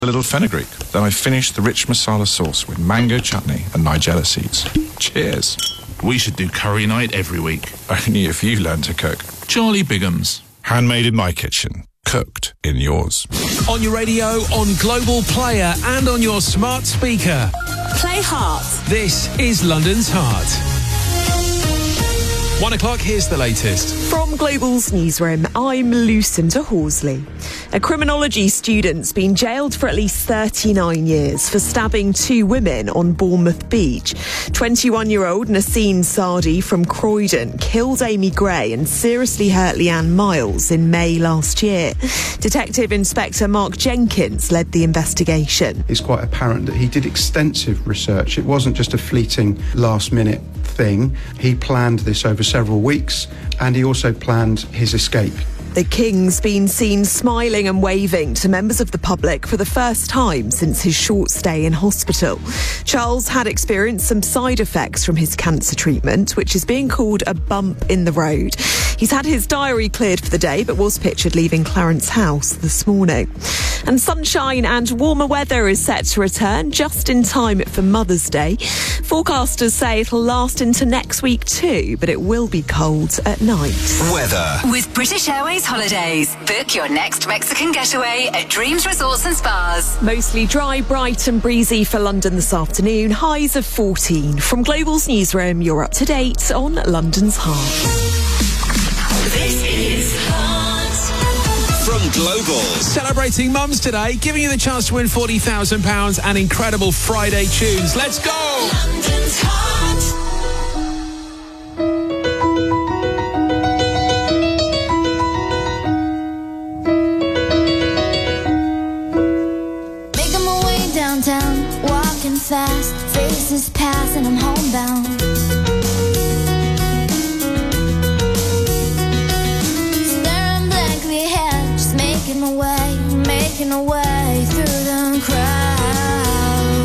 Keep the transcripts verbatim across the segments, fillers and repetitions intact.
A little fenugreek. Then I finish the rich masala sauce with mango chutney and nigella seeds. Cheers. We should do curry night every week. Only if you learn to cook. Charlie Bigham's. Handmade in my kitchen. Cooked in yours. On your radio, on Global Player and on your smart speaker. Play Heart. This is London's Heart. One o'clock, here's the latest. From Global's newsroom, I'm Lucinda Horsley. A criminology student's been jailed for at least thirty-nine years for stabbing two women on Bournemouth Beach. twenty-one-year-old Nasseen Saadi from Croydon killed Amy Gray and seriously hurt Leanne Miles in May last year. Detective Inspector Mark Jenkins led the investigation. It's quite apparent that he did extensive research. It wasn't just a fleeting last-minute thing. He planned this over several weeks, and he also planned his escape. The King's been seen smiling and waving to members of the public for the first time since his short stay in hospital. Charles had experienced some side effects from his cancer treatment, which is being called a bump in the road. He's had his diary cleared for the day, but was pictured leaving Clarence House this morning. And sunshine and warmer weather is set to return just in time for Mother's Day. Forecasters say it'll last into next week too, but it will be cold at night. Weather. With British Airways Holidays. Book your next Mexican getaway at Dreams Resorts and Spas. Mostly dry, bright and breezy for London this afternoon. Highs of fourteen. From Global's newsroom, you're up to date on London's Heart. This is Heart. From Global. Celebrating mums today, giving you the chance to win forty thousand pounds and incredible Friday tunes. Let's go! London's Heart. Making my way downtown, walking fast, faces pass and I'm homebound. Staring blankly ahead, just making my way, making my way through the crowd.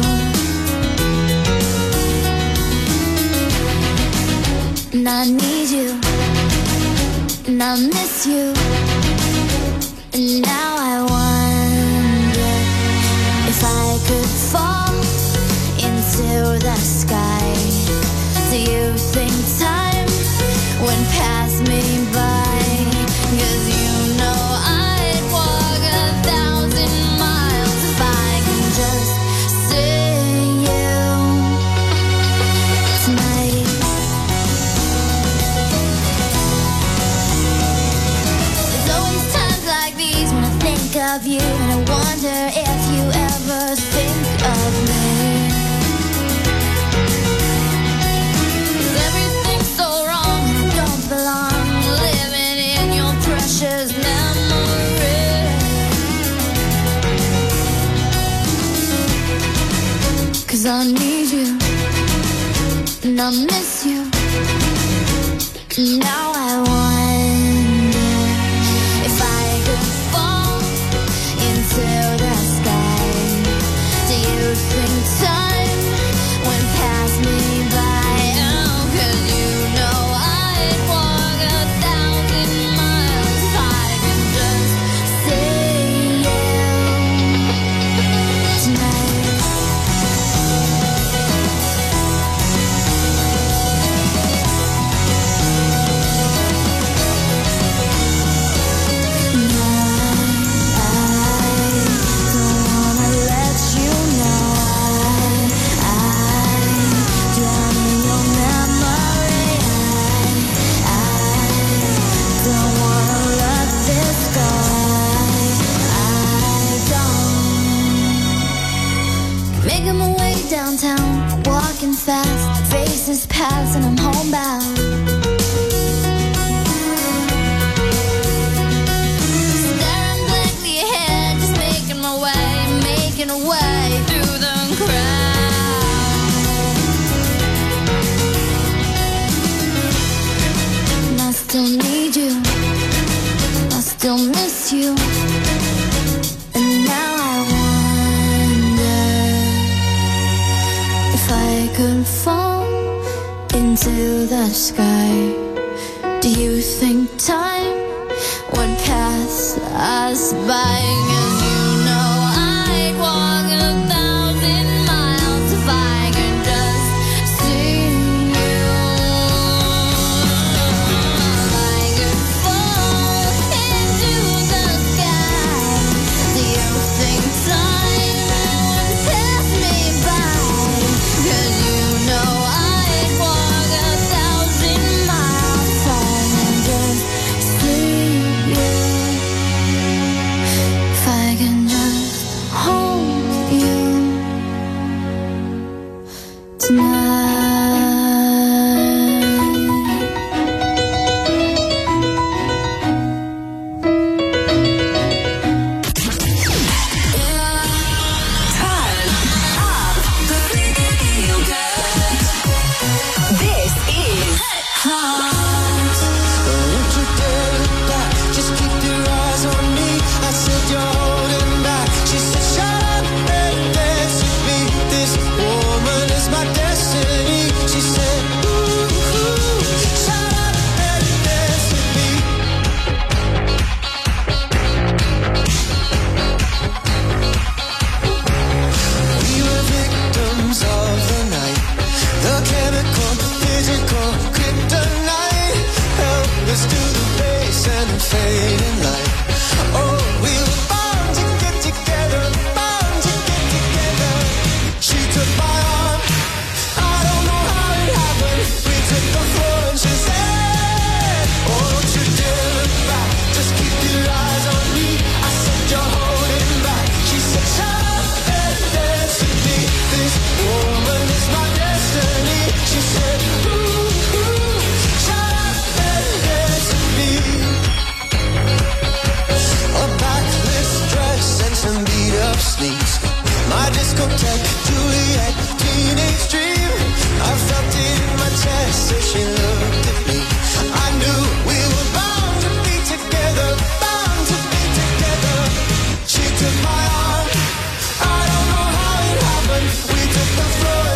And I need you, and I miss you, and now I wonder if I could fall into the sky. Do you think time went past me by? 'Cause you know I'd walk a thousand miles if I can just see you tonight. There's always times like these when I think of you, and I wonder if you ever think of me. 'Cause everything's so wrong and I don't belong, living in your precious memory. 'Cause I need you, and I miss you, and now I wonder if I could fall into the sky. Do you think time went past me by? Oh, 'cause you know I'd walk a thousand miles if I could just see you tonight. Making my way downtown, walking fast, faces pass and I'm homebound. Staring blankly ahead, just making my way, making a way through the crowd. And I still need you, I still miss you, and now I wonder if I could fall into the sky. Do you think time would pass us by? 'Cause you know I'd walk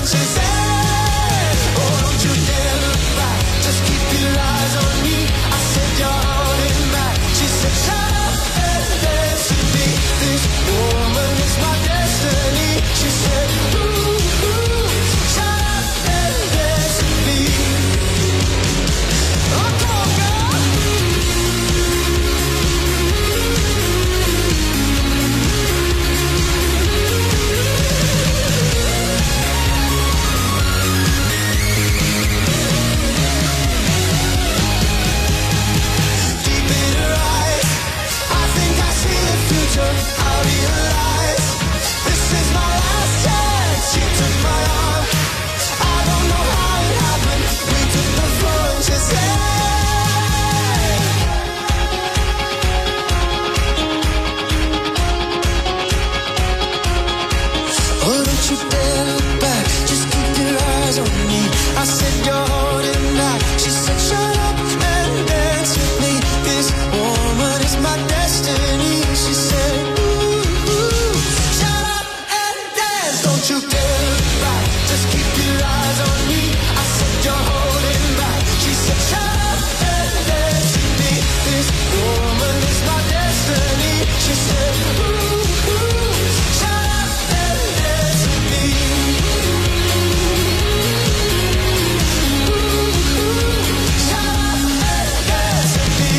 she said, oh, don't you dare look back, just keep your eyes on me. I said, you're holding back. She said, shut up and dance with me. This woman is my destiny. She said, ooh, ooh, shut up and dance with me. Oh, come on, girl. Deep in her eyes, I think I see the future. I realize this is my last chance. She took my arm. I don't know how it happened. We took the floor and she said, oh, don't you dare look back, just keep your eyes on me. I said, you're holding back. She said, shut up and dance with me. This woman is my destiny. She said, ooh, ooh, shut up and dance. Don't you dare look back, just keep your eyes on me. I said, you're holding back. She said, shut up and dance with me. This woman is my destiny. She said, ooh, ooh, shut up and dance with me. Ooh, ooh, shut up and dance with me.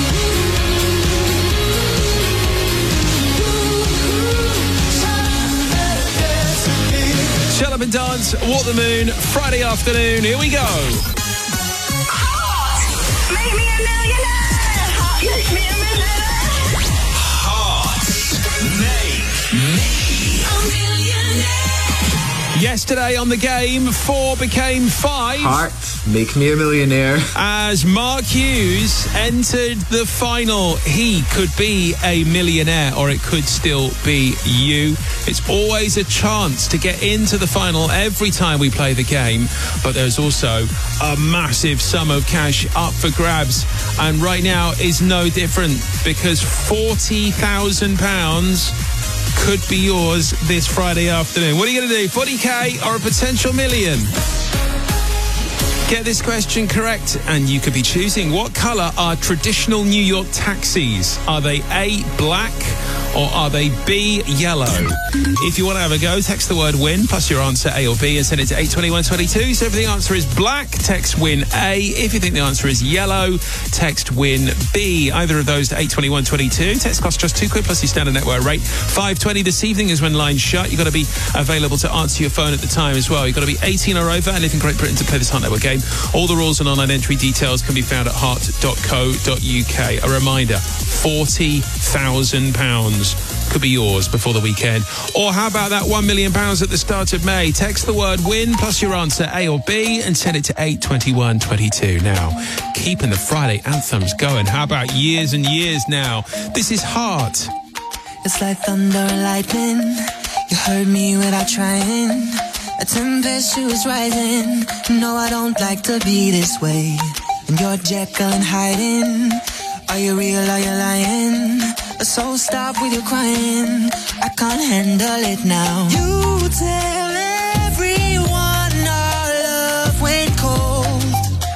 Ooh, ooh, shut up and dance with me. Shut up and dance, Walk the Moon, Friday afternoon. Here we go. Make me a millionaire. Make me a millionaire. A millionaire. Yesterday on the game, four became five. Heart, make me a millionaire. As Mark Hughes entered the final. He could be a millionaire, or it could still be you. It's always a chance to get into the final every time we play the game, but there's also a massive sum of cash up for grabs, and right now is no different, because forty thousand pounds could be yours this Friday afternoon. What are you going to do? forty k or a potential million? Get this question correct and you could be choosing, what colour are traditional New York taxis? Are they A, black, or are they B, yellow? If you want to have a go, text the word win plus your answer A or B and send it to eight two one two two. So if the answer is black, text win A. If you think the answer is yellow, text win B. Either of those to eight two one two two. Text costs just two quid plus your standard network rate. five twenty this evening is when lines shut. You've got to be available to answer your phone at the time as well. You've got to be eighteen or over and live in Great Britain to play this Heart Network game. All the rules and online entry details can be found at heart dot co dot uk. A reminder, forty thousand pounds could be yours before the weekend. Or how about that one million pounds at the start of May? Text the word win plus your answer A or B and send it to eight two one two two. Now, keeping the Friday anthems going. How about years and years now? This is Heart. It's like thunder and lightning. You heard me without trying. A tempestuous rising. No, I don't like to be this way. And you're Jekyll and hiding. Are you real, are you lying? So stop with your crying. I can't handle it now. You tell everyone our love went cold.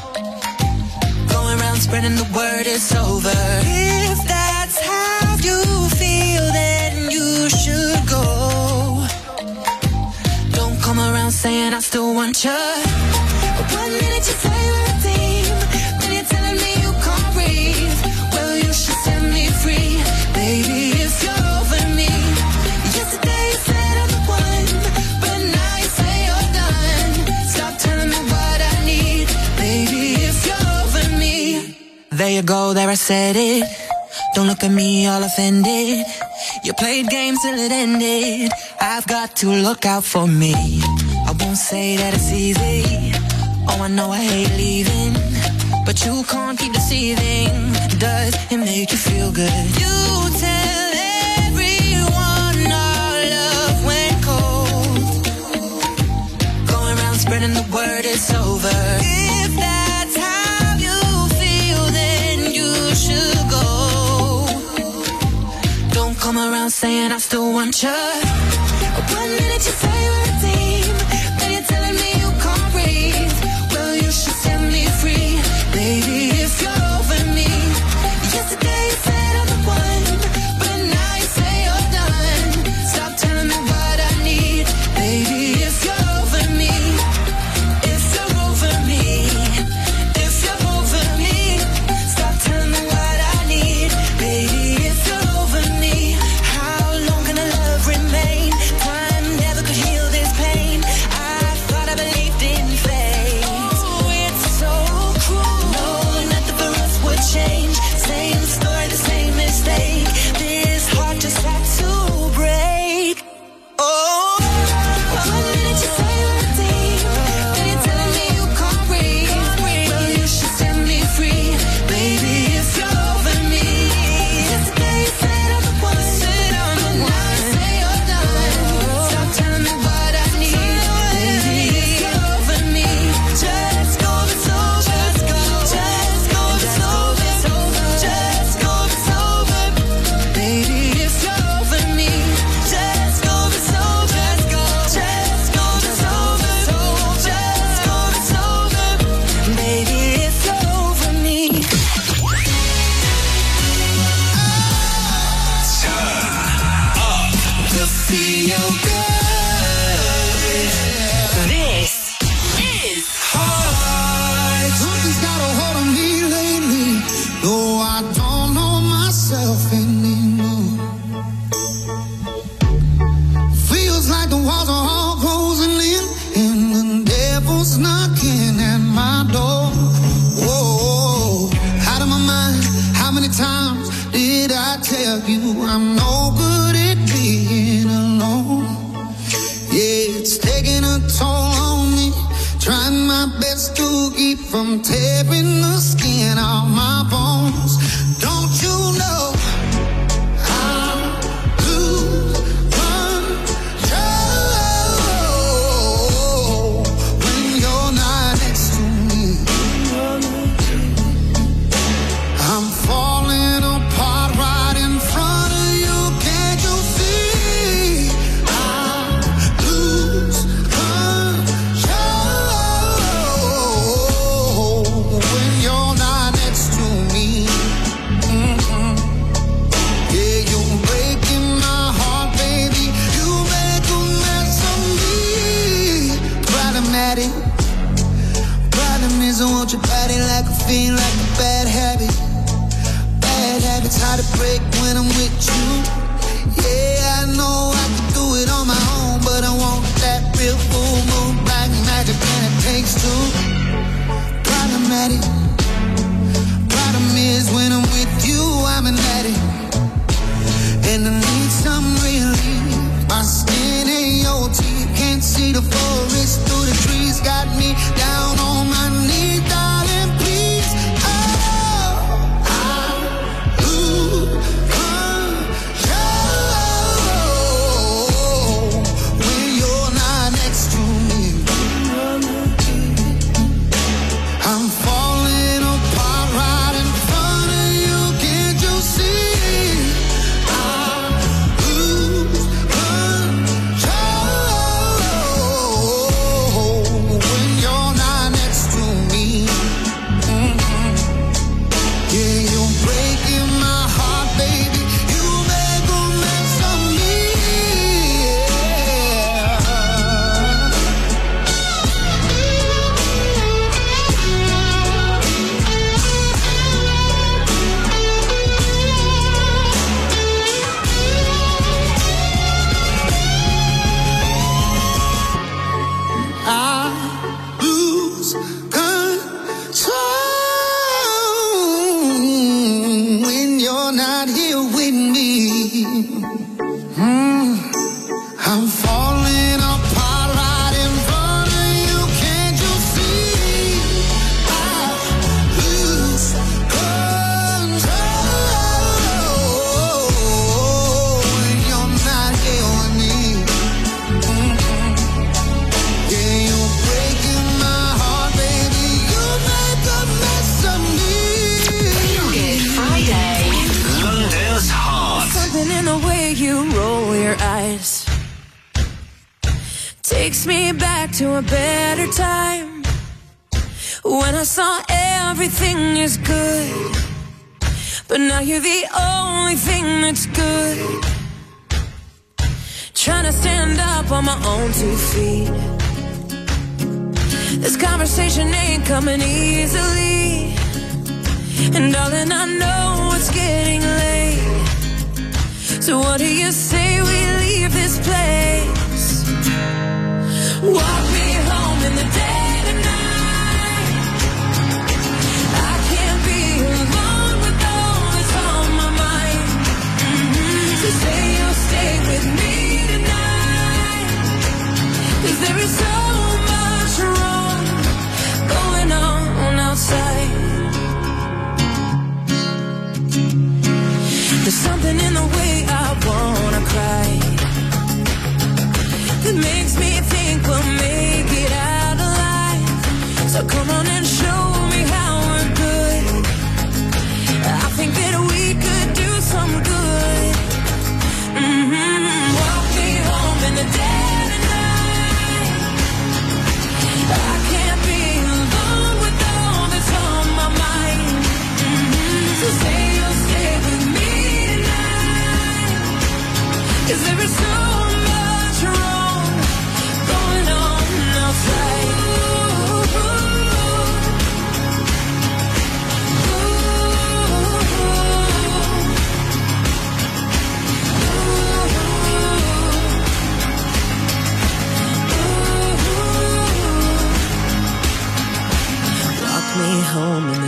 Going around spreading the word it's over. If that's how you feel, then you should go. Don't come around saying I still want you. One minute you say you're a team, then you're telling me you can't breathe. Well, you should set me free, baby, if you're over me. Yesterday you said I'm the one, but now you say you're done. Stop telling me what I need, baby, if you're over me. There you go, there I said it. Don't look at me all offended. You played games till it ended. I've got to look out for me. I won't say that it's easy. Oh, I know I hate leaving, but you can't keep deceiving. Does it make you feel good? You tell everyone our love went cold. Going around spreading the word it's over. If that's how you feel, then you should go. Don't come around saying I still want you. One minute you say you're a team, then you're telling me This is High. Something's got a hold on me lately. Though I don't know myself anymore. Feels like the walls are all closing in, and the devil's knocking at my door. Whoa, out of my mind. How many times did I tell you I'm no good at being alone? Yeah, it's taking a toll on me. Trying my best to keep from tearing the skin off my bones. Don't you know I lose control when you're not next to me? I'm falling apart right in front of you. Can't you see? I lose control when you're not next to me. Mm-hmm. Yeah, you're breaking my heart, baby. You make a mess of me. Problematic. Problem is I want your body like a fiend, like a bad habit. Bad habits hard to break when I'm with you. Yeah, I know I can do it on my own, but I want that real full moon, black magic, and it takes two. Problematic. Problem is when I'm with you, I'm an addict, and I need some relief. My skin ain't your teeth, can't see the forest through the trees. Got me down on my knees, darling, please. Oh, I lose control when you're not next to me. I'm falling apart right in front of you. Can't you see? I lose control when you're not next to me. Mhm. Yeah, you're breaking my heart, baby. You make a mess of me. I lose control when you're not here with me. Mm. I'm falling apart right in front of you. Can't you see? I lose control when you're not here with me. Mhm. Yeah, you're breaking my heart, baby. You make a mess of me. Good Friday. London's Heart. Something in the way you roll your eyes takes me back to a better time, when I saw everything is good, but now you're the only thing that's good. Trying to stand up on my own two feet. This conversation ain't coming easily, and darling, I know it's getting late. So what do you say we leave this place? Walk me home in the dead of night. I can't be alone with all that's on my mind. Mm-hmm. So say you'll stay with me tonight, 'cause there is so much wrong going on outside. There's something in the way I wanna cry that makes me think we'll make it out alive. So come on and show me how we're good. I think that we could do some good. Mm-hmm. Walk me home in the dead of night. I can't be alone with all that's on my mind. Mm-hmm. So say you'll stay with me tonight, 'cause there is so much wrong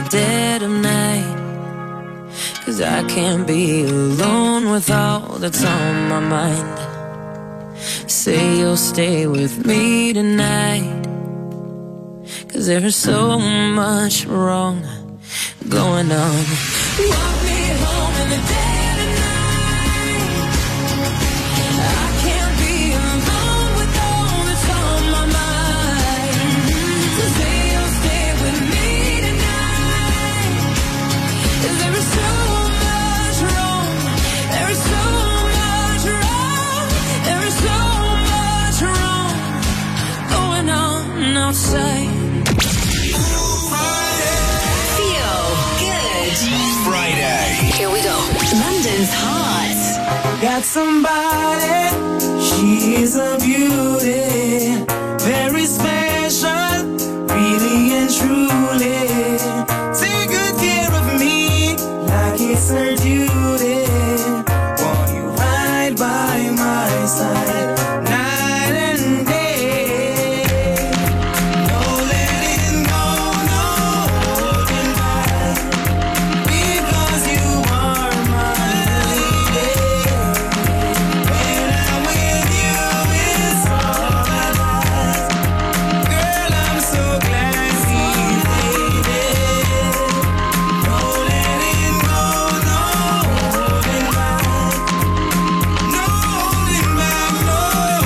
dead of night. 'Cause I can't be alone with all that's on my mind. Say you'll stay with me tonight. 'Cause there's so much wrong going on. Walk me home in the dead of night. I can't be alone with all that's on my mind. So say you'll stay with me tonight. 'Cause there is so much wrong. There is so much wrong. There is so much wrong going on outside. Friday. Here we go. London's Heart. Got somebody, she is a beauty, very special, really and truly. Take good care of me, like it's her duty. Want you right by my side, night and day. No letting go, no holding back, because you are my lady. When I'm with you, it's all I got. Girl, I'm so glad we made it. No letting go, no holding back. No holding back, no,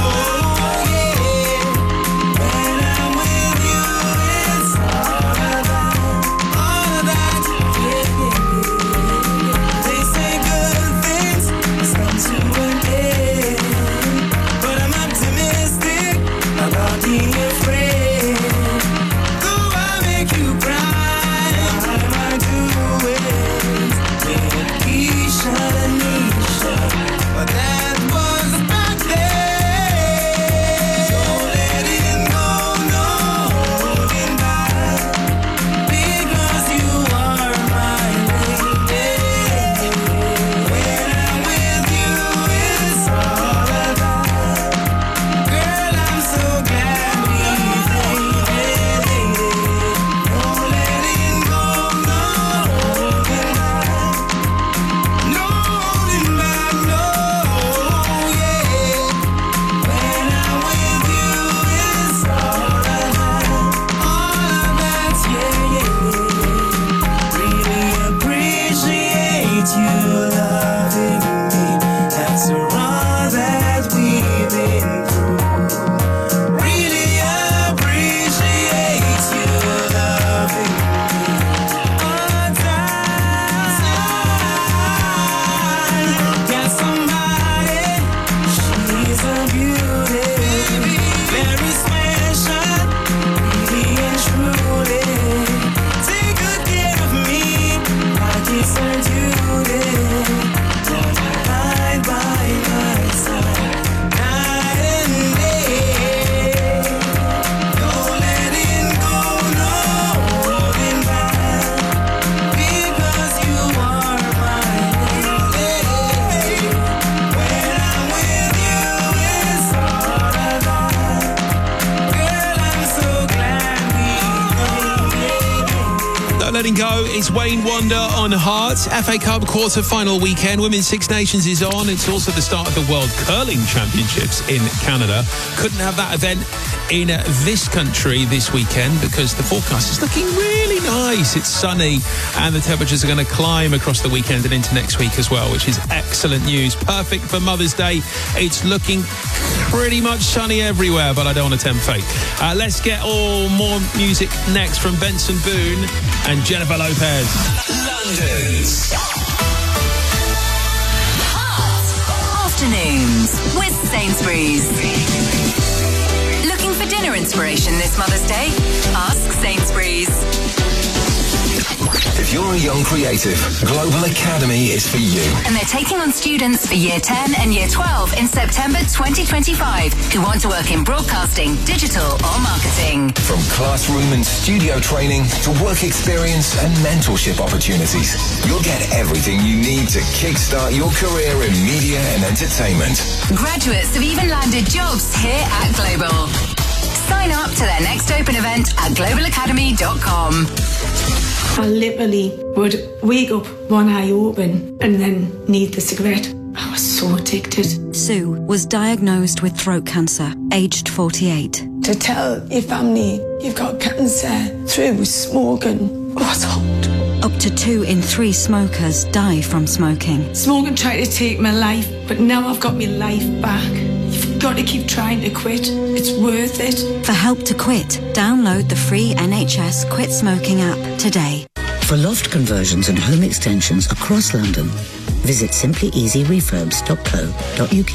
yeah. When I'm with you, it's all I got. All of that, yeah, yeah. They say good things must come to an end, but I'm optimistic about being your friend. Though I make you cry, all I do is get Keisha, Nisha, but that was back then. No letting go, no holding back, because you are my lady. When I'm with you, it's all I got. Girl, I'm so glad we made it. No letting go, no holding back. No holding back, no, yeah. When I'm with you, it's all I got. All of that, yeah, yeah. Really appreciate you loving me after all that we've been through. Really appreciate you loving me all the time. Got somebody, she's a beauty, very special, really and truly. Take good care of me, like it's her duty. Want you right by my side, night and day. No letting go, no holding back, because you are my lady. When I'm with you, it's all I got. Girl, I'm so glad we made it. No letting go. It's Wayne Wonder on Heart. F A Cup quarter-final weekend. Women's Six Nations is on. It's also the start of the World Curling Championships in Canada. Couldn't have that event in uh, this country this weekend because the forecast is looking really nice. It's sunny and the temperatures are going to climb across the weekend and into next week as well, which is excellent news. Perfect for Mother's Day. It's looking pretty much sunny everywhere, but I don't want to tempt fate. Uh, let's get all more music next from Benson Boone and Jennifer Lopez. London's Afternoons with Sainsbury's. Looking for dinner inspiration this Mother's Day? Ask Sainsbury's. If you're a young creative, Global Academy is for you. And they're taking on students for Year ten and Year twelve in September twenty twenty-five who want to work in broadcasting, digital or marketing. From classroom and studio training to work experience and mentorship opportunities, you'll get everything you need to kickstart your career in media and entertainment. Graduates have even landed jobs here at Global. Sign up to their next open event at global academy dot com. I literally would wake up one eye open and then need the cigarette. I was so addicted. Sue was diagnosed with throat cancer, aged forty-eight. To tell your family you've got cancer through smoking was hard. Up to two in three smokers die from smoking. Smoking tried to take my life, but now I've got my life back. You've got to keep trying to quit. It's worth it. For help to quit, download the free N H S Quit Smoking app today. For loft conversions and home extensions across London, visit simply easy refurbs dot co dot uk.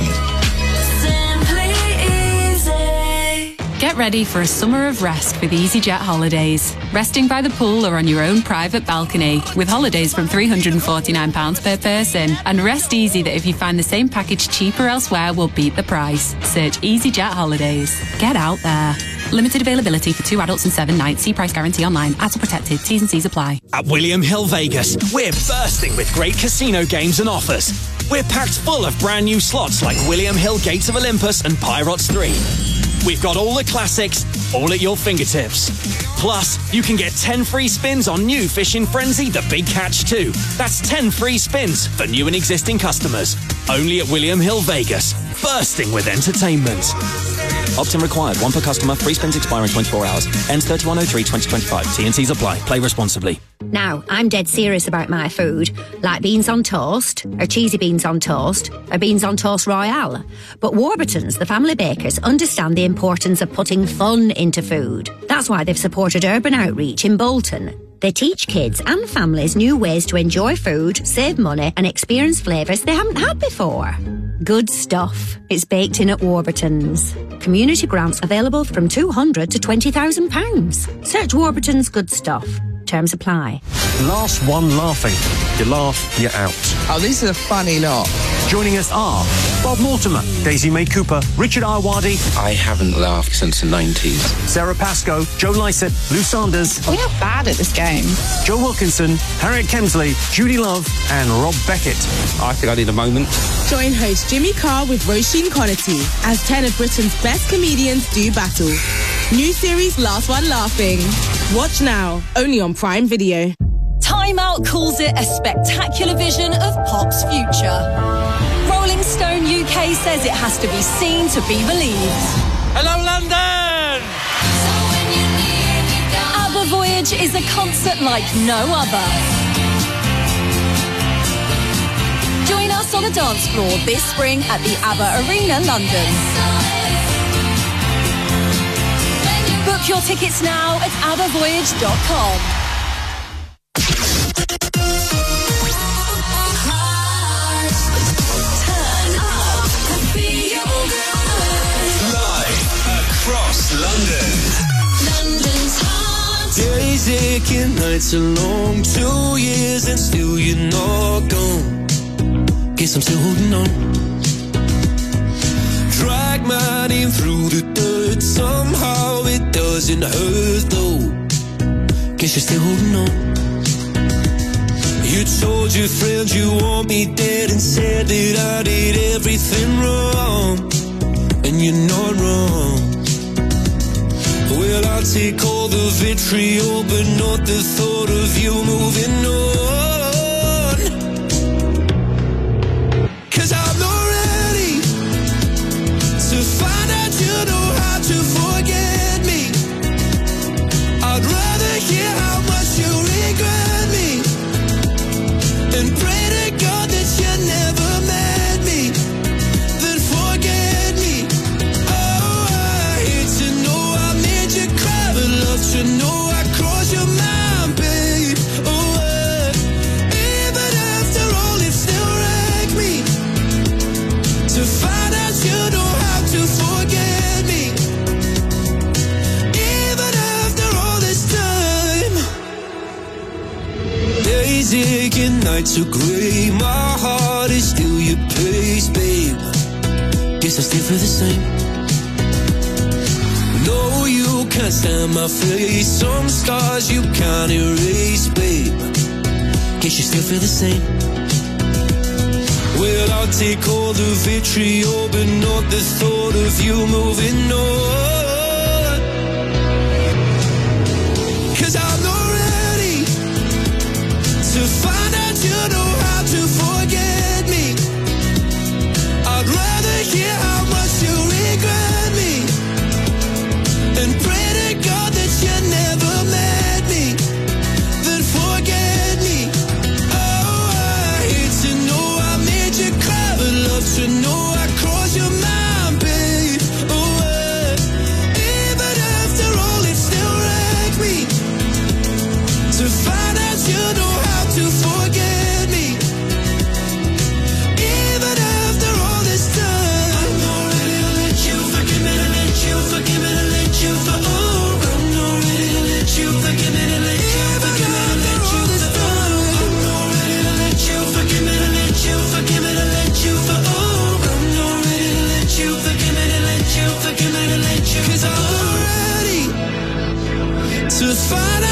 Get ready for a summer of rest with EasyJet Holidays. Resting by the pool or on your own private balcony with holidays from three hundred forty-nine pounds per person. And rest easy that if you find the same package cheaper elsewhere, we'll beat the price. Search EasyJet Holidays. Get out there. Limited availability for two adults and seven nights. See price guarantee online. Ads are protected. T's and C's apply. At William Hill Vegas, we're bursting with great casino games and offers. We're packed full of brand new slots like William Hill Gates of Olympus and Pirates three. We've got all the classics, all at your fingertips. Plus, you can get ten free spins on new Fishing Frenzy The Big Catch two. That's ten free spins for new and existing customers. Only at William Hill Vegas. Bursting with entertainment. Opt-in required. One per customer. Free spins expire in twenty-four hours. Ends thirty-one oh three twenty twenty-five. T and C's apply. Play responsibly. Now, I'm dead serious about my food, like beans on toast, or cheesy beans on toast, or beans on toast royale. But Warburton's, the family bakers, understand the importance of putting fun into food. That's why they've supported Urban Outreach in Bolton. They teach kids and families new ways to enjoy food, save money, and experience flavours they haven't had before. Good stuff. It's baked in at Warburton's. Community grants available from two hundred to twenty thousand pounds. Search Warburton's Good Stuff. Terms apply. Last one laughing. You laugh, you're out. Oh, this is a funny lot. Joining us are Bob Mortimer, Daisy May Cooper, Richard Arwadi. I haven't laughed since the nineties. Sarah Pascoe, Joe Lycett, Lou Sanders. We are bad at this game. Joe Wilkinson, Harriet Kemsley, Judy Love, and Rob Beckett. I think I need a moment. Join host Jimmy Carr with Roisin Conity as ten of Britain's best comedians do battle. New series Last One Laughing. Watch now, only on Prime Video. Time Out calls it a spectacular vision of pop's future. Rolling Stone U K says it has to be seen to be believed. Hello, London! ABBA Voyage is a concert like no other. Join us on the dance floor this spring at the ABBA Arena, London. Book your tickets now at abba voyage dot com. Across London. London's hot. Days aching, nights are long. Two years and still you're not gone. Guess I'm still holding on. Drag my name through the dirt. Somehow it doesn't hurt though. Guess you're still holding on. You told your friends you want me dead and said that I did everything wrong. And you're not wrong. Well, I'll take all the vitriol, but not the thought of you moving on. Cause I'm not ready to find out you know how to forget me. I'd rather hear how much you regret me and pray to God that you never met me, then forget me. Oh, I hate to know I made you cry, but love to know I crossed your mind, babe. Oh, uh, even after all, it still wrecked me to find out you know how to forget me. Even after all this time, days aching, nights are gray. My heart is still your place, babe. Guess I still feel the same. No, you can't stand my face. Some scars you can't erase, babe. Guess you still feel the same. Well, I'll take all the vitriol, but not the thought of you moving on. Cause I'm not ready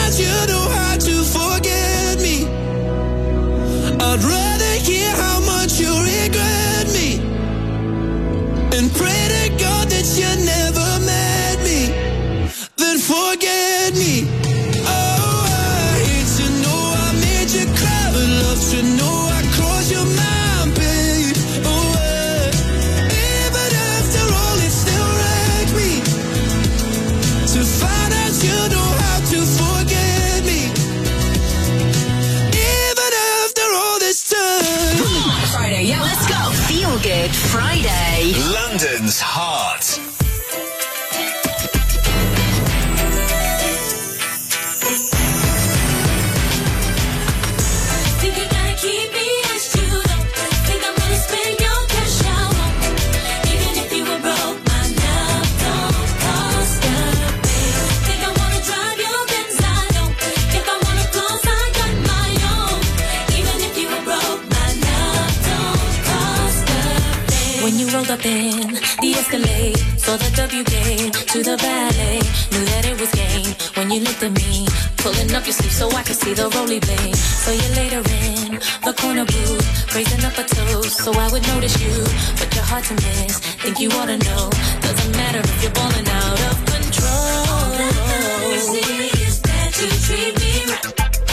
out you know how to forget me. I'd rather hear how much you regret me and pray to God that you never met me, then forget me. Oh, I hate to know I made you cry, but love to know I crossed your mind, babe. Oh, uh, even after all, it still wrecked me to find out you know how to forget me, even after all this time. Friday, yeah, let's go. Feel Good Friday. London's heart. Think you gotta keep me as you don't think I'm gonna spend your cash out on me. Even if you were broke, my love don't cost a thing. Think I wanna drive your Benz, I don't. If I wanna clothes, I got my own. Even if you were broke, my love don't cost a thing. When you rolled up in the Escalade, saw the W game to the ballet, knew that it was game when you looked at me, pulling up your sleeve so I could see the roly blade. So you later in the corner booth, raising up a toast so I would notice you, but you're hard to miss. Think you ought to know, doesn't matter if you're balling out of control. All that matters is that you treat me right.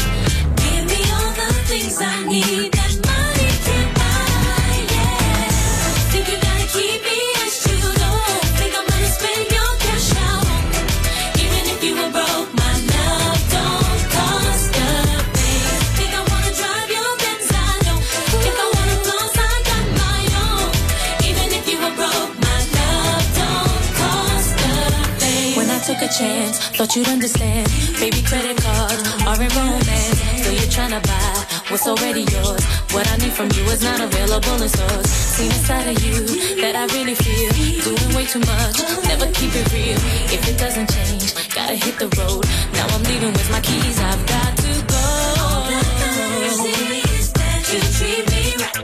Give me all the things I need that money can buy. Yeah, think you gotta keep me as you don't think I'm gonna spend your cash out on me. Even if you were broke, my love don't cost a thing. Think I wanna drive your Benz, I don't. If I wanna clothes, I got my own. Even if you were broke, my love don't cost a thing. When I took a chance, thought you'd understand. Baby, credit cards are in romance, so you're trying to buy what's already yours. What I need from you is not available in stores. Seen a side of you that I really feel, doing way too much, never keep it real. If it doesn't change, gotta hit the road. Now I'm leaving with my keys, I've got to go. All that matters is that you treat me right.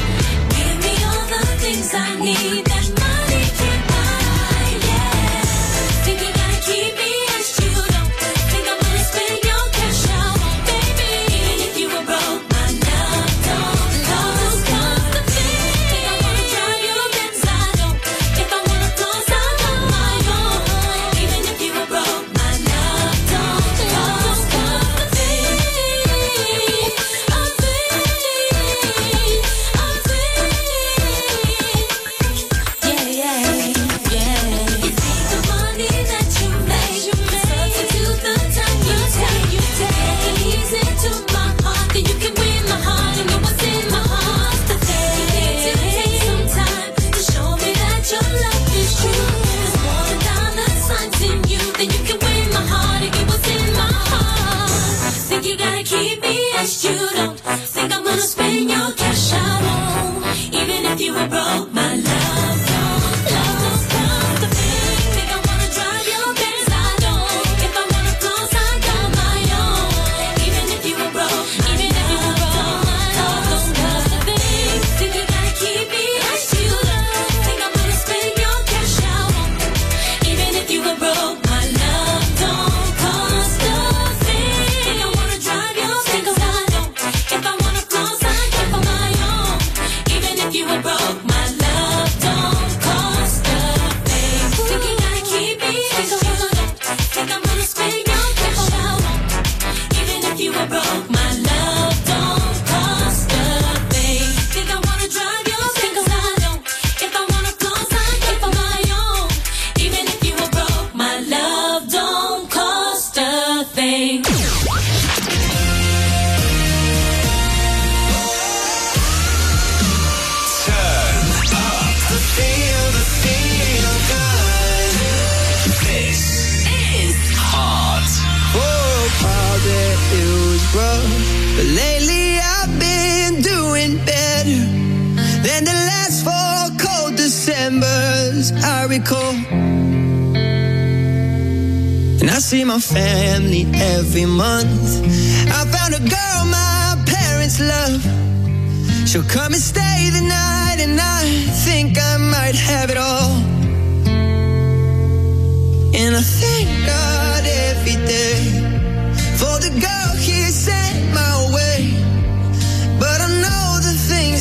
Give me all the things I need that money can buy. Yeah, think you gotta keep me as you don't think I'm gonna spend your cash out on, baby. Even if you were broke, my love don't cost a thing. Think I wanna drive your Benz, I don't. If I wanna clothes, I got my own. Even if you were broke, my love don't cost a thing. A thing, a thing. Yeah, yeah, yeah. You think the money that you make, substitute the time you take, you take it easy to my heart, then you can win my heart and know what's in my heart. The day you need to take some time to show me that your love is true. There's more than dollar signs in you, then you can win my heart and get what's in my heart. Think you gotta keep me as you don't think I'm gonna spend your cash out on. Even if you were broke, my love don't, love don't cost a thing. Think I wanna drive your Benz, I don't. If I wanna clothes, I got my own. Even if you were broke, even if you were broke, my love don't cost a thing. Think you gotta keep me as you don't think I'm gonna spend your cash out on. Even if you were broke, my love don't cost a thing. Think I wanna drive your Benz, I don't. If I wanna clothes, I got my own. Even if you were broke, my love don't cost a thing. Think you gotta keep me as you don't think I'm gonna spend your cash out on. Even if you were broke, my love don't cost a thing. Think I wanna drive your Benz, I don't. If I wanna clothes, I got my own. Even if you were broke, my love don't cost a thing. Turn up the feel, the feel good. This is Heart. Oh, Father, it was rough, but lately I've been doing better than the last four cold Decembers I recall. And I see my family every month. I found a girl my parents love. She'll come and stay the night, and I think I might have it all. And I thank God every day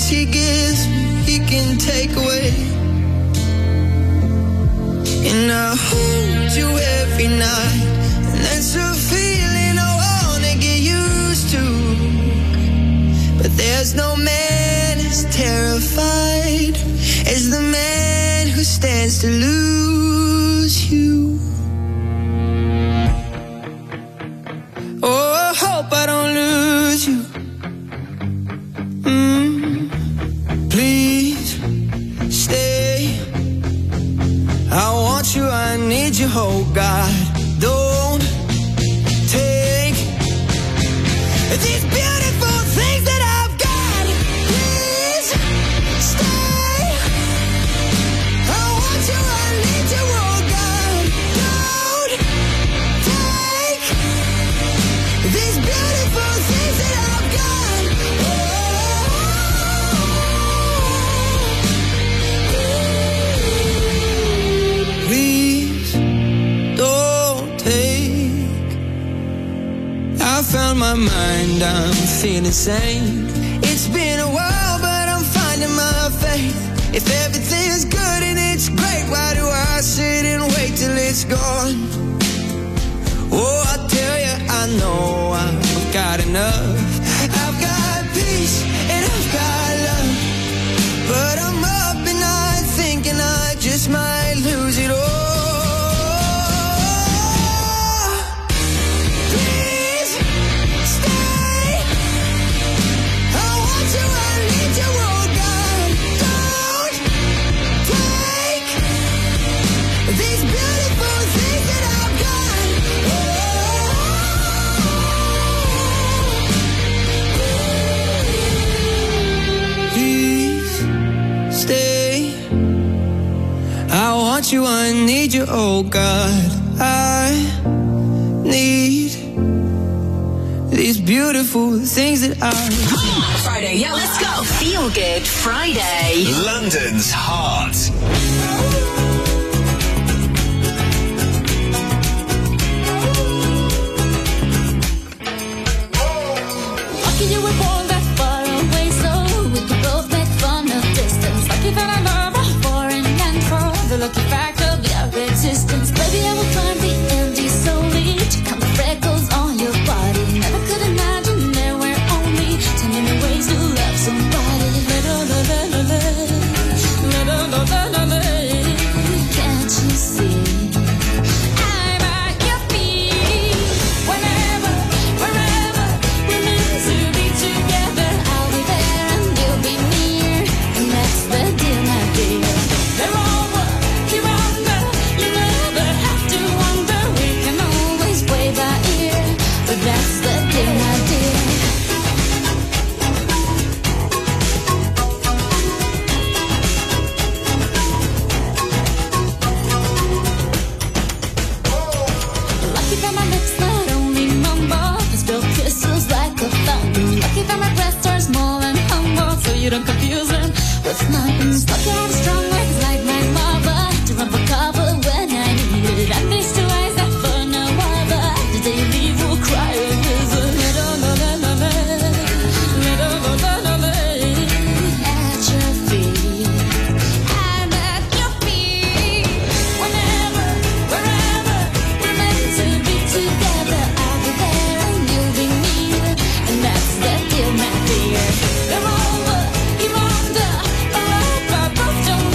he gives me, he can take away. And I hold you every night, and that's a feeling I wanna get used to. But there's no man as terrified as the man who stands to lose you. Oh, I hope I don't lose you. Mm, please stay. I want you, I need you, oh God. Don't take these beautiful things that I've got. Please stay. I want you, I need you, oh God. Don't take these beautiful things that I've got. Oh. Please don't take. I found my mind, I'm feeling sane. It's been a while, but I'm finding my faith. If everything's good and it's great, why do I sit and wait till it's gone? Oh, I tell you, I know I've got enough. I've got peace and I've got love, but I'm up and I'm thinking I just might lose it all. Please stay. I want you, I need you, oh God. Don't take these beautiful things that I've got. Please stay. I want you, I need you, oh God. I need these beautiful things that I. Friday, yeah, let's go. Feel Good Friday. London's heart. Lucky you were born that far away, so we could both make fun of distance. Lucky that I love a foreign and pro. The lucky fact of your existence. Baby, I will climb the Andes solely to count the freckles on your body. Never could imagine there were only ten million ways to love somebody. Can't you see? I'm at your feet. Whenever, wherever we're meant to be together, I'll be there and you'll be near, and that's the deal, my dear. They're over, you're under, you never have to wonder. We can always play by ear, but that's the deal, my dear. Lucky that my lips not only mumble, they spill kisses like a fountain. Lucky that my breasts are small and humble, so you don't confuse them with mountains. Lucky I have strong legs like my mother to run for cover when I need it. And these two eyes that burn no other, the day you leave will cry a river. At your feet, I'm at your feet. Whenever, wherever we're meant to be together, I'll be there and you'll be near, and that's the deal, my dear. They're over, you're under, a rope I both don't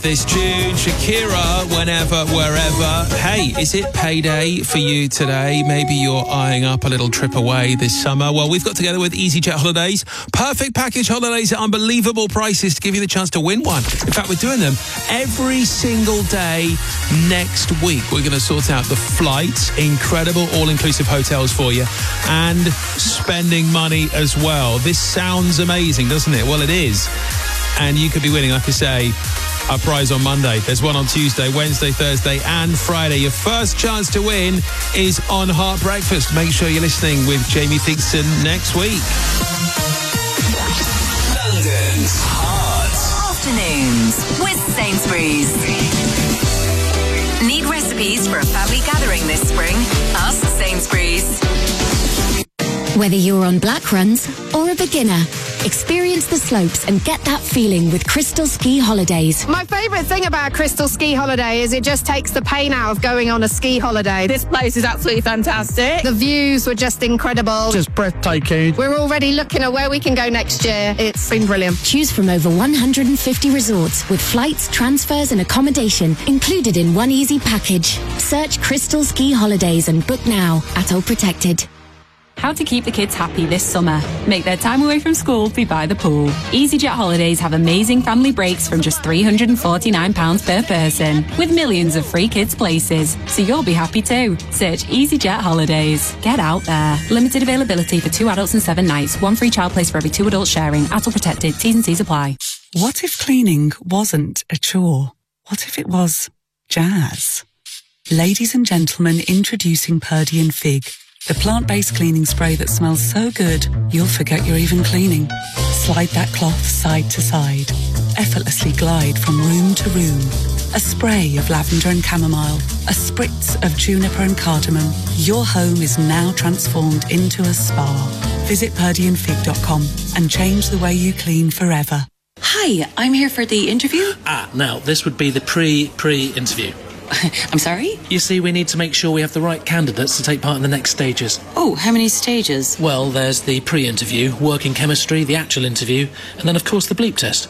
this tune. Shakira, Whenever, Wherever. Hey, is it payday for you today? Maybe you're eyeing up a little trip away this summer. Well, we've got together with EasyJet Holidays. Perfect package holidays at unbelievable prices to give you the chance to win one. In fact, we're doing them every single day next week. We're going to sort out the flights, incredible all-inclusive hotels for you, and spending money as well. This sounds amazing, doesn't it? Well, it is. And you could be winning, like I say, a prize on Monday. There's one on Tuesday, Wednesday, Thursday and Friday. Your first chance to win is on Heart Breakfast. Make sure you're listening with Jamie Theakston next week. London's Heart Afternoons with Sainsbury's. Need recipes for a family gathering this spring? Ask Sainsbury's. Whether you're on black runs or a beginner, experience the slopes and get that feeling with Crystal Ski Holidays. My favourite thing about Crystal Ski Holiday is it just takes the pain out of going on a ski holiday. This place is absolutely fantastic. The views were just incredible. Just breathtaking. We're already looking at where we can go next year. It's been brilliant. Choose from over one hundred fifty resorts with flights, transfers and accommodation included in one easy package. Search Crystal Ski Holidays and book now at All Protected. How to keep the kids happy this summer. Make their time away from school be by the pool. EasyJet Holidays have amazing family breaks from just three hundred forty-nine pounds per person, with millions of free kids places. So you'll be happy too. Search EasyJet Holidays. Get out there. Limited availability for two adults and seven nights. One free child place for every two adults sharing. At All Protected. T's and C's apply. What if cleaning wasn't a chore? What if it was jazz? Ladies and gentlemen, introducing Purdy and Fig. The plant-based cleaning spray that smells so good, you'll forget you're even cleaning. Slide that cloth side to side. Effortlessly glide from room to room. A spray of lavender and chamomile. A spritz of juniper and cardamom. Your home is now transformed into a spa. Visit purdy and fig dot com and change the way you clean forever. Hi, I'm here for the interview. Ah, now, this would be the pre-pre-interview. I'm sorry? You see, we need to make sure we have the right candidates to take part in the next stages. Oh, how many stages? Well, there's the pre-interview, working chemistry, the actual interview, and then, of course, the bleep test.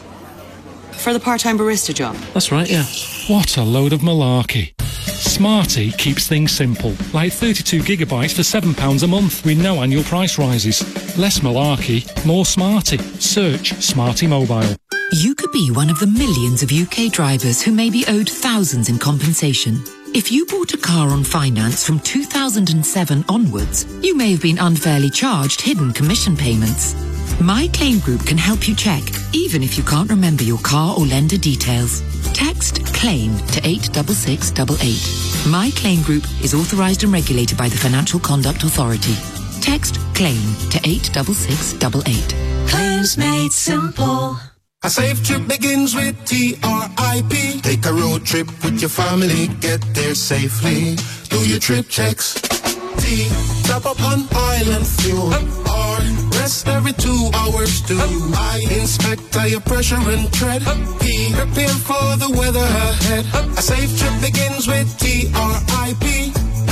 For the part-time barista job? That's right, yeah. What a load of malarkey. Smarty keeps things simple, like thirty-two gigabytes for seven pounds a month with no annual price rises. Less malarkey, more Smarty. Search Smarty Mobile. You could be one of the millions of U K drivers who may be owed thousands in compensation. If you bought a car on finance from two thousand seven onwards, you may have been unfairly charged hidden commission payments. My Claim Group can help you check, even if you can't remember your car or lender details. Text CLAIM to eight six six eight eight. My Claim Group is authorised and regulated by the Financial Conduct Authority. Text CLAIM to eight six six eight eight. Claims made simple. A safe trip begins with T R I P. Take a road trip with your family, get there safely. Do your trip checks. T, top up on oil and fuel. R, rest every two hours too. I, inspect tire pressure and tread. P, prepare for the weather ahead. A safe trip begins with T R I P.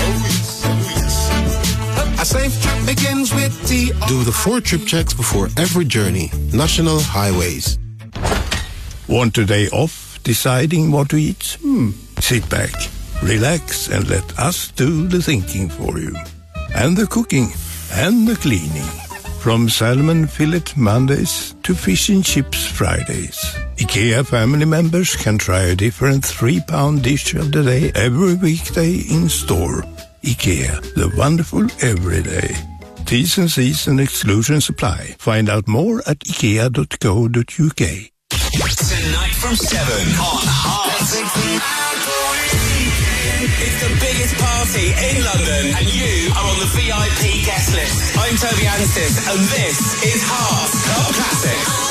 A safe trip begins with T R I P. Do the four trip checks before every journey. National Highways. Want a day off deciding what to eat? Hmm. Sit back, relax, and let us do the thinking for you. And the cooking, and the cleaning. From salmon fillet Mondays to fish and chips Fridays. IKEA family members can try a different three-pound dish of the day every weekday in store. IKEA, the wonderful everyday. T's and C's and exclusions apply. Find out more at ikea dot co dot uk. Tonight from seven on Heart. It's the biggest party in London, and you are on the V I P guest list. I'm Toby Anstis, and this is Heart Club Classics.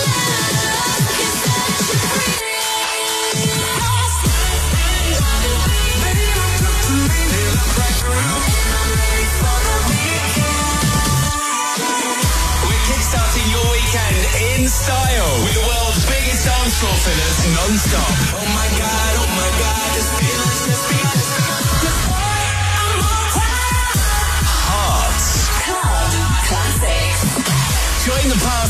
In style, with the world's biggest dance floor fillers non-stop. Oh my god, oh my god, this feeling's just feeling's Hearts Club Classics. Join the party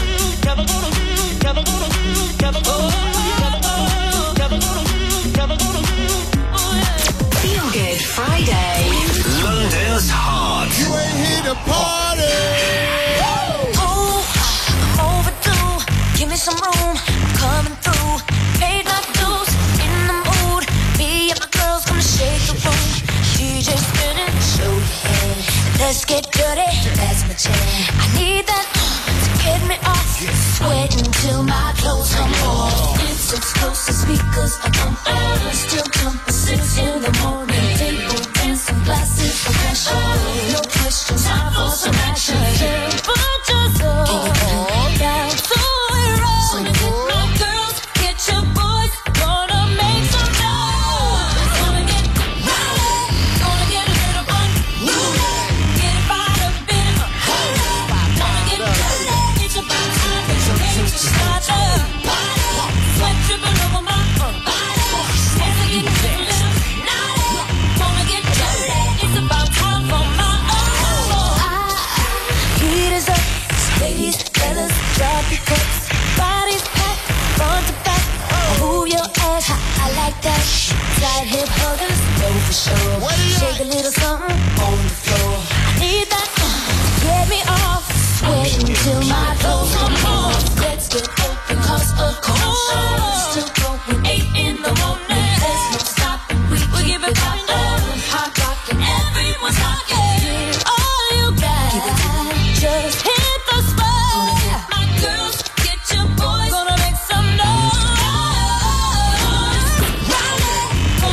Feel Good Friday. London's Heart. You ain't here to party. Oh, I'm overdue. Give me some room. I'm coming through. Paid my dues. In the mood. Me and my girls gonna shake the room. D J spinning. Show your head. Let's get dirty. That's my jam. I need that to get me off. Sweating till my clothes come off. It's exclusive speakers. I come on. Still jumping six in the morning. Table dancing, glasses of pressure. No questions, time for some action. But just all down to it roll. My girls, get your boys. Gonna make some noise. Gonna get rowdy. Gonna get a little fun. Get it fired up, bit of a gonna get dirty. It's about time. It's ready to start up. Sweat dripping over my body. As I get a little naughty. Gonna get dirty. It's about time for my own. Heat is up. Ladies, fellas, drop your cups. Bodies packed, front to back. Move your ass, I like that. Tight hip huggers, go for sure. Shake a little something on the floor. I need that to get me off. Sweating till my clothes come off. Let's get open, cause a cold show. Still going eight in the morning. There's no stopping, we will give it poppin'. Hot rockin', everyone's rockin'. All you got, just hit the spot. My girls, get your boys. Gonna make some noise. Rowdy,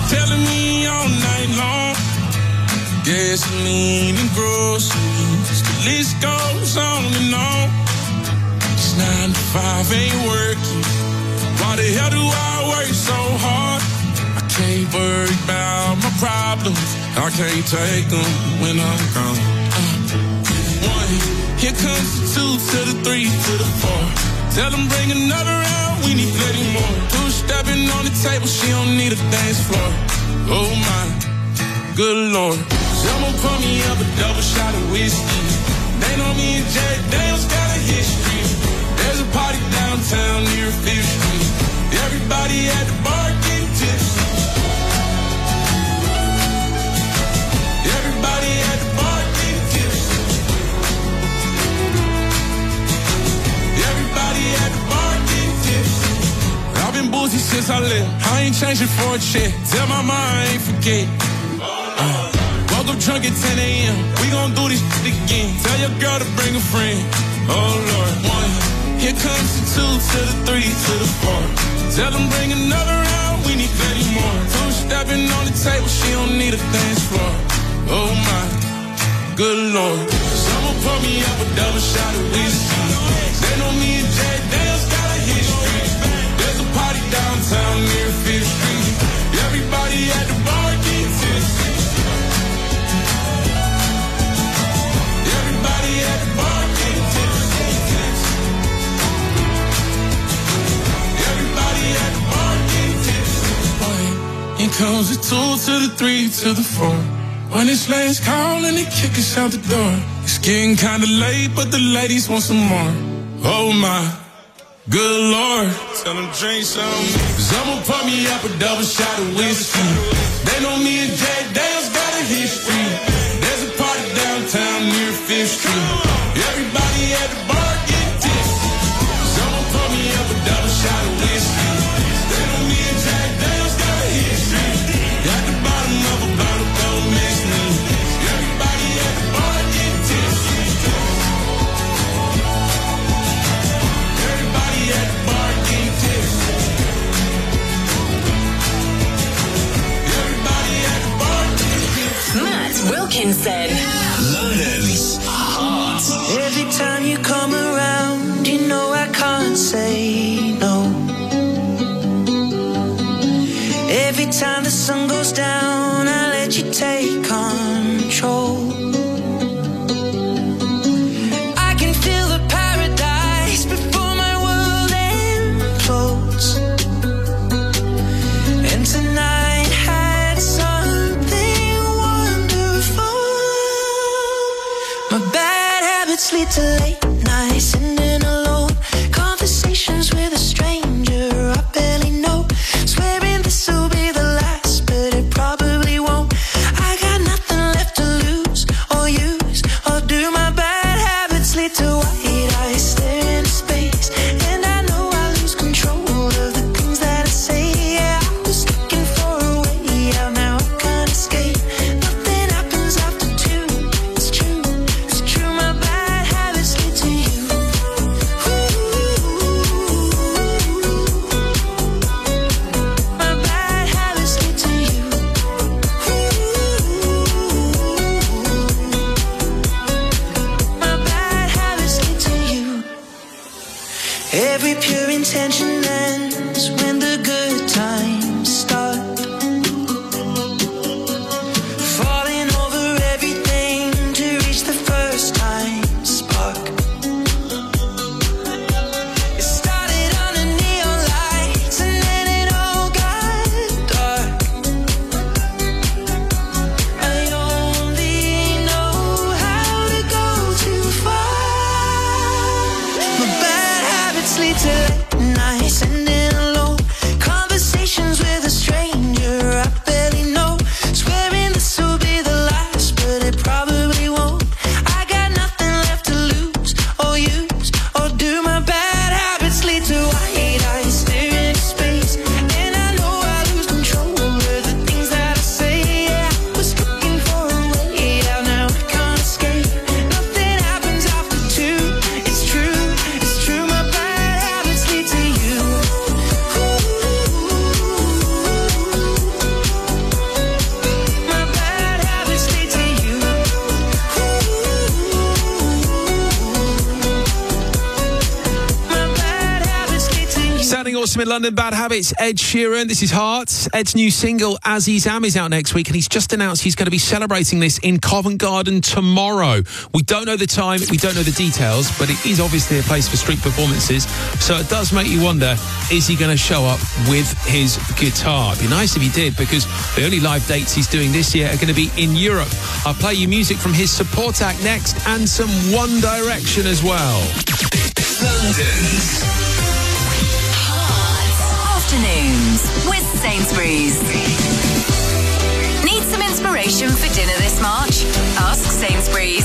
telling me all night long. Gasoline and groceries, the list goes on and on. It's nine to five ain't working. Why the hell do I work so hard? I can't worry about my problems. I can't take them when I'm gone. Uh, one, here comes the two to the three to the four. Tell them bring another round, we need plenty more. Two stepping on the table, she don't need a dance floor. Oh my, good Lord. Someone pour me up a double shot of whiskey. They know me and Jack Daniels got a history. There's a party downtown near Fifth Street. Everybody at the bar getting tipsy. Everybody at the bar getting tipsy. Everybody at the bar getting tipsy. I've been boozy since I left. I ain't changing for a check. Tell my mom I ain't forget. Uh, woke up drunk at ten a.m. We gon' do this shit again. Tell your girl to bring a friend. Oh Lord, one. Here comes the two to the three to the four. Tell them bring another round, we need plenty more. Two stepping on the table, she don't need a dance floor. Oh my, good Lord. Someone pour me up a double shot of whiskey. They know me and Jack Daniels got a history. There's a party downtown near Fifth Street. Everybody at the bar getting tipsy. Everybody at the bar getting tipsy. Everybody at the bar getting tipsy. Here comes the two to the three to the four. When it's last call and they kick us out the door. It's getting kinda late, but the ladies want some more. Oh my, good Lord. Tell them drink some. Someone pour me up a double shot of whiskey. They know me and Jack Daniels got a history. There's a party downtown near Fifth Street. Everybody at the bar getting tipsy. Someone pour me up a double shot of whiskey. They know me and Jack Daniels got a history. Got the bottom of a bottle, don't mess me. Everybody at the bar getting tipsy. Everybody at the bar getting tipsy. Everybody at the bar getting tipsy. Matt Wilkinson. London's Heart. Every time you come around, you know I can't say no. Every time the sun goes down, I let you take control. I can feel the paradise before my world implodes. And tonight had something wonderful. My bad habits lead to late nights, sitting alone. Conversations with a stranger I barely know. Swearing this will be the last, but it probably won't. I got nothing left to lose or use or do. My bad habits lead to white eyes staring into space, and I know I lose control of the things that I say. Yeah, I was looking for a way out, now I can't escape. Nothing happens after two. It's true, it's true. My bad habits lead to Ultimate London Bad Habits, Ed Sheeran. This is Hearts. Ed's new single, As He's Am, is out next week, and he's just announced he's going to be celebrating this in Covent Garden tomorrow. We don't know the time, we don't know the details, but it is obviously a place for street performances, so it does make you wonder, is he going to show up with his guitar? It'd be nice if he did, because the only live dates he's doing this year are going to be in Europe. I'll play you music from his support act next, and some One Direction as well. London's Afternoons with Sainsbury's. Need some inspiration for dinner this March? Ask Sainsbury's.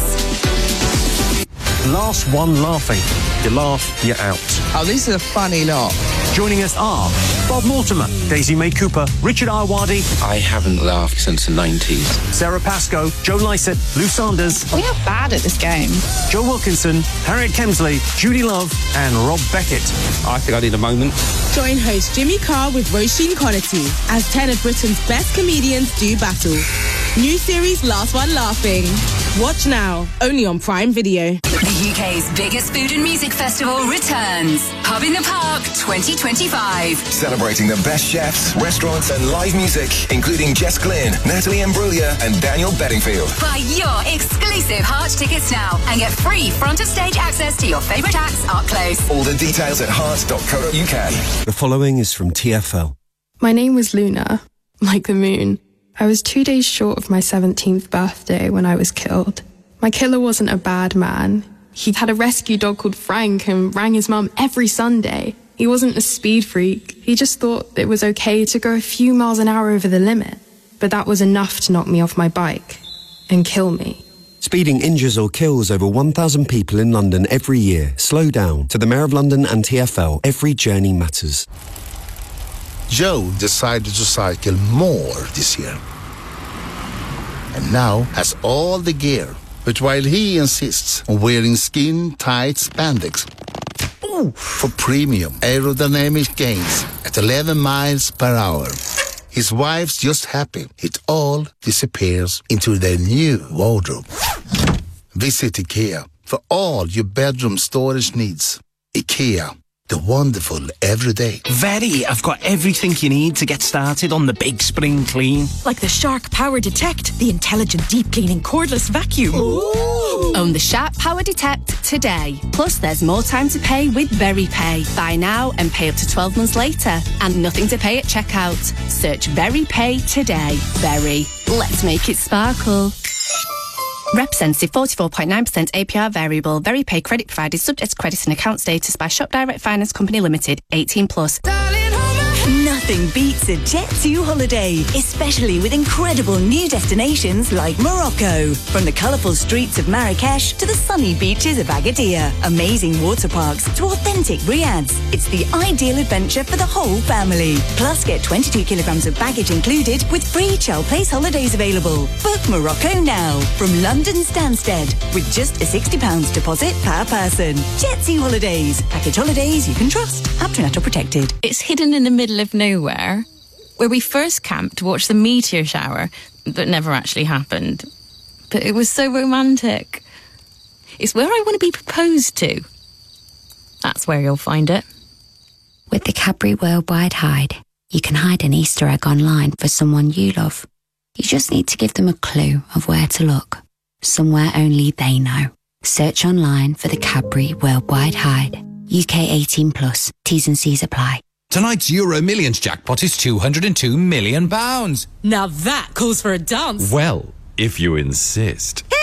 Last one laughing. You laugh, you're out. Oh, this is a funny lot. Joining us are Bob Mortimer, Daisy May Cooper, Richard Ayoade. I haven't laughed since the nineties. Sarah Pascoe, Joe Lycett, Lou Sanders. We are bad at this game. Joe Wilkinson, Harriet Kemsley, Judy Love, and Rob Beckett. I think I need a moment. Join host Jimmy Carr with Roisin Connerty as ten of Britain's best comedians do battle. New series Last One Laughing. Watch now, only on Prime Video. The U K's biggest food and music festival returns. Pub in the Park twenty twenty-five. Celebrating the best chefs, restaurants and live music, including Jess Glynn, Natalie Imbruglia and Daniel Bedingfield. Buy your exclusive Heart tickets now and get free front of stage access to your favourite acts up close. All the details at heart dot co dot uk. The following is from T F L. My name was Luna, like the moon. I was two days short of my seventeenth birthday when I was killed. My killer wasn't a bad man. He had a rescue dog called Frank and rang his mum every Sunday. He wasn't a speed freak. He just thought it was okay to go a few miles an hour over the limit. But that was enough to knock me off my bike and kill me. Speeding injures or kills over one thousand people in London every year. Slow down. To the Mayor of London and T F L, every journey matters. Joe decided to cycle more this year. And now has all the gear. But while he insists on wearing skin-tight spandex ooh, for premium aerodynamic gains at eleven miles per hour, his wife's just happy it all disappears into their new wardrobe. Visit IKEA for all your bedroom storage needs. IKEA. The wonderful everyday. Very, I've got everything you need to get started on the big spring clean. Like the Shark Power Detect, the intelligent deep cleaning cordless vacuum. Ooh. Own the Shark Power Detect today. Plus, there's more time to pay with Very Pay. Buy now and pay up to twelve months later. And nothing to pay at checkout. Search Very Pay today. Very. Let's make it sparkle. Rep Sensitive forty-four point nine percent A P R variable. Very Pay credit provided subject to credit and account status by Shop Direct Finance Company Limited. eighteen plus. Nothing beats a Jet two holiday, especially with incredible new destinations like Morocco. From the colourful streets of Marrakesh to the sunny beaches of Agadir, amazing water parks to authentic riads. It's the ideal adventure for the whole family. Plus, get twenty-two kilograms of baggage included with free Chel Place holidays available. Book Morocco now from London Stansted with just a sixty pounds deposit per person. Jet two Holidays. Package holidays you can trust. Aptronato protected. It's hidden in the middle of nowhere, where we first camped to watch the meteor shower that never actually happened. But it was so romantic. It's where I want to be proposed to. That's where you'll find it. With the Cadbury Worldwide Hide, you can hide an Easter egg online for someone you love. You just need to give them a clue of where to look. Somewhere only they know. Search online for the Cadbury Worldwide Hide. U K eighteen plus. T's and C's apply. Tonight's Euro Millions jackpot is two hundred two million pounds. Now that calls for a dance. Well, if you insist. Hit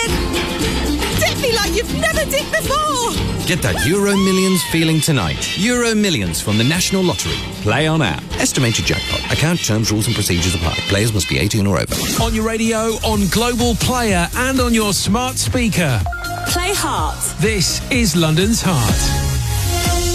it! Dip me like you've never dipped before! Get that Euro Millions feeling tonight. Euro Millions from the National Lottery. Play on app. Estimated jackpot. Account terms, rules and procedures apply. Players must be eighteen or over. On your radio, on Global Player and on your smart speaker. Play Heart. This is London's Heart.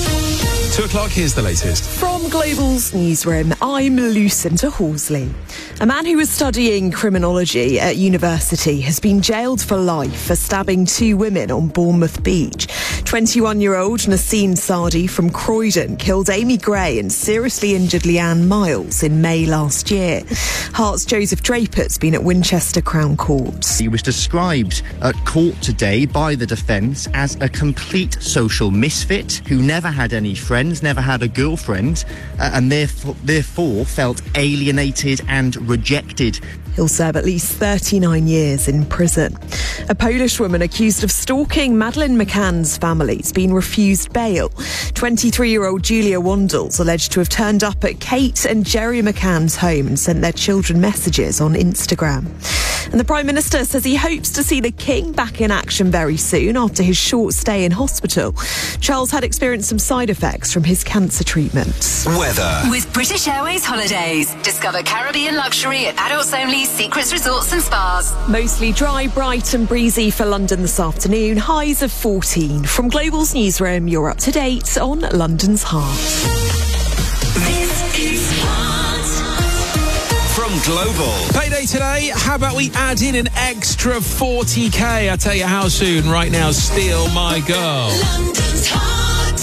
Two o'clock, here's the latest. From Global's newsroom, I'm Lucinda Horsley. A man who was studying criminology at university has been jailed for life for stabbing two women on Bournemouth Beach. twenty-one-year-old Nasseen Sadi from Croydon killed Amy Gray and seriously injured Leanne Miles in May last year. Hert's Joseph Draper's been at Winchester Crown Court. He was described at court today by the defence as a complete social misfit who never had any friends, never had a girlfriend, uh, and therefore, therefore felt alienated and rejected. He'll serve at least thirty-nine years in prison. A Polish woman accused of stalking Madeleine McCann's family has been refused bail. twenty-three-year-old Julia Wandels alleged to have turned up at Kate and Jerry McCann's home and sent their children messages on Instagram. And the Prime Minister says he hopes to see the King back in action very soon after his short stay in hospital. Charles had experienced some side effects from his cancer treatment. Weather. With British Airways Holidays. Discover Caribbean luxury at adults only Secrets Resorts and Spas. Mostly dry, bright and breezy for London this afternoon. Highs of fourteen. From Global's newsroom, you're up to date on London's heart. This is Heart. From Global. Payday today. How about we add in an extra forty K? I'll tell you how soon. Right now, Steal My Girl. London's Heart.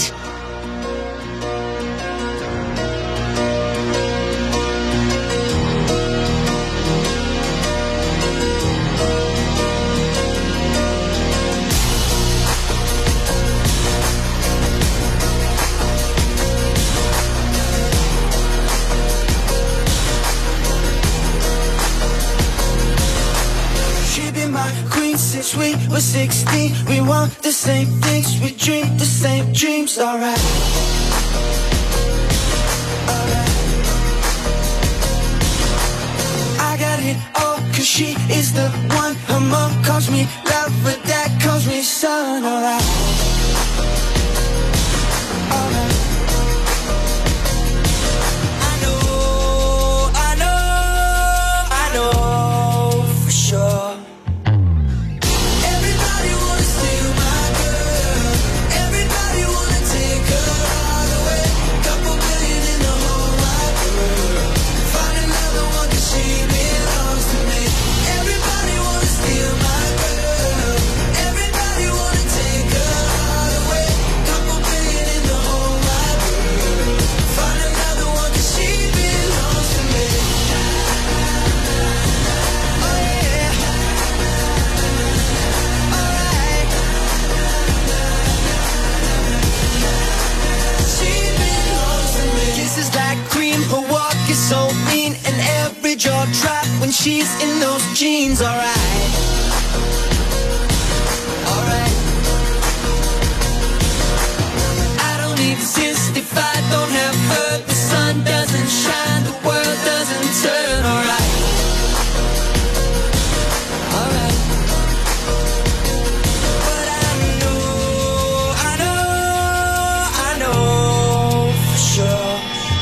Since we were sixteen, we want the same things, we dream the same dreams, alright. Alright. I got it all, cause she is the one. Her mom calls me love, but dad calls me son, alright. Alright. I know, I know, I know for sure. So mean and every jaw drop when she's in those jeans, alright. Alright. I don't exist if I don't have her. The sun doesn't shine, the world doesn't turn, alright. Alright. But I know, I know, I know for sure.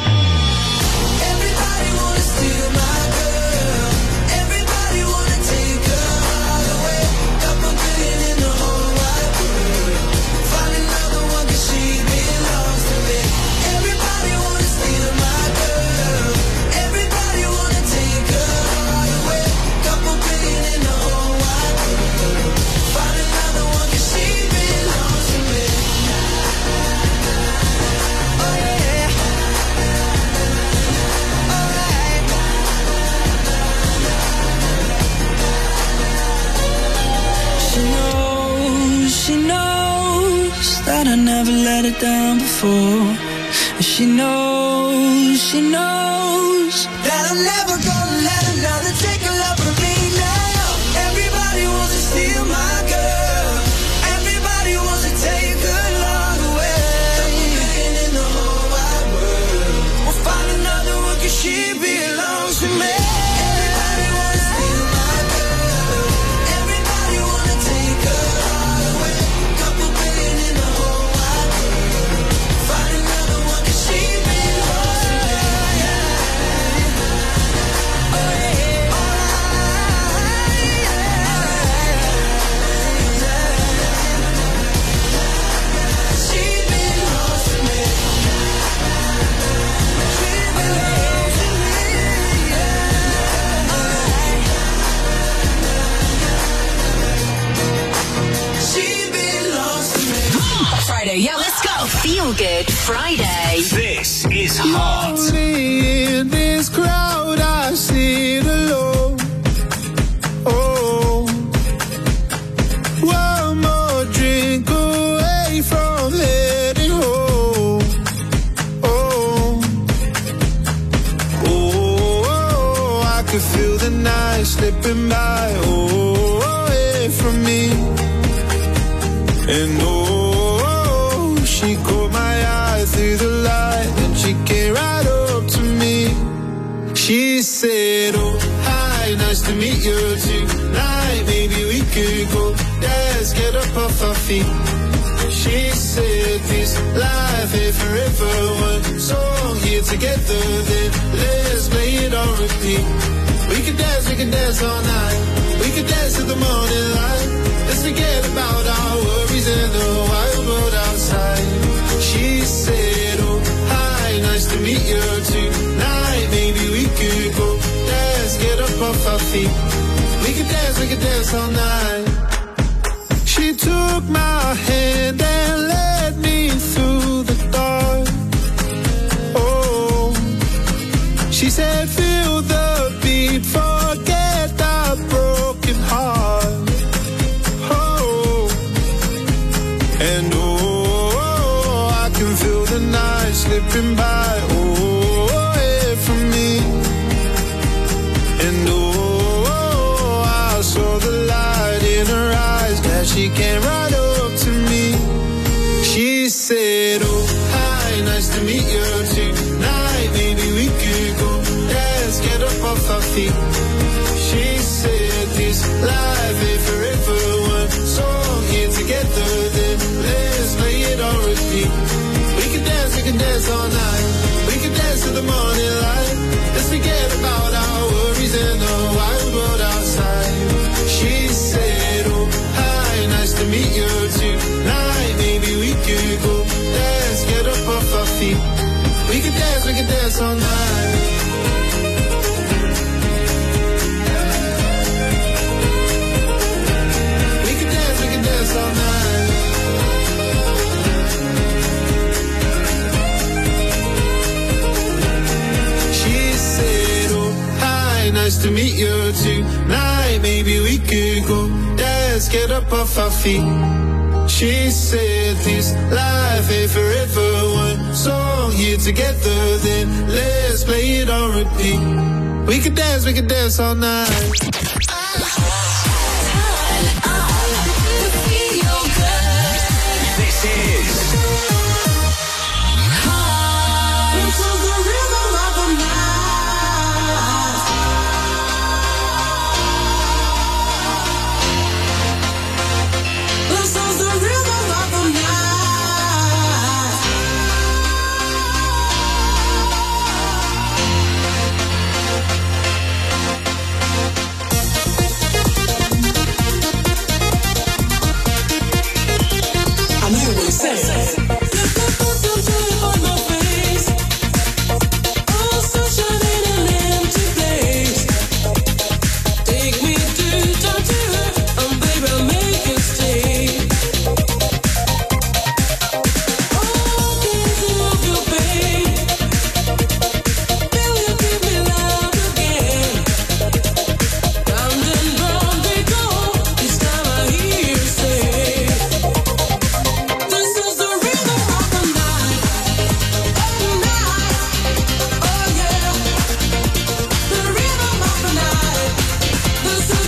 I never let her down before. And she knows, she knows that I'm never gonna let another take a love from me now. Everybody wants to steal my girl. Everybody wants to take her love away. Couple million in the whole wide world. We'll find another one cause she belongs to me. Everybody wants to steal my girl. Everybody wanna take her heart away. Couple million in the whole wide world. Find another one cause she belongs to me. Feel Good Friday. This is hot. Lonely in this crowd, I sit alone. Oh, one more drink away from heading home. Oh, oh, I could feel the night slipping by. Oh, away from me. And oh, she caught my eye through the light, and she came right up to me. She said, oh, hi, nice to meet you tonight. Maybe we could go dance, get up off our feet. She said, this life ain't forever. One song here together, then let's play it on repeat. We could dance, we could dance all night. We could dance till the morning light. Let's forget about our worries and the wild world outside. She said, oh, hi, nice to meet you tonight. Maybe we could go dance, get up off our feet. We could dance, we could dance all night. She took my hand and led me through the dark. Oh, she said, feel the beat, forget the broken heart. And oh, I can feel the night slipping by, oh, away from me. And oh, I saw the light in her eyes, glad she came right up to me. She said, oh, hi, nice to meet you tonight. Maybe we could go dance, get up off our feet. She said, this life ain't forever. One song here together, then let's play it on repeat. We can dance, we can dance all night. We can dance till the morning light. Let's forget about our worries and the wild world outside. She said, oh, hi, nice to meet you tonight. Maybe we could go dance, get up off our feet. We can dance, we can dance all night. All night. She said, oh, hi, nice to meet you tonight. Maybe we could go dance, get up off our feet. She said, this life ain't forever. One song here together, then let's play it on repeat. We could dance, we could dance all night.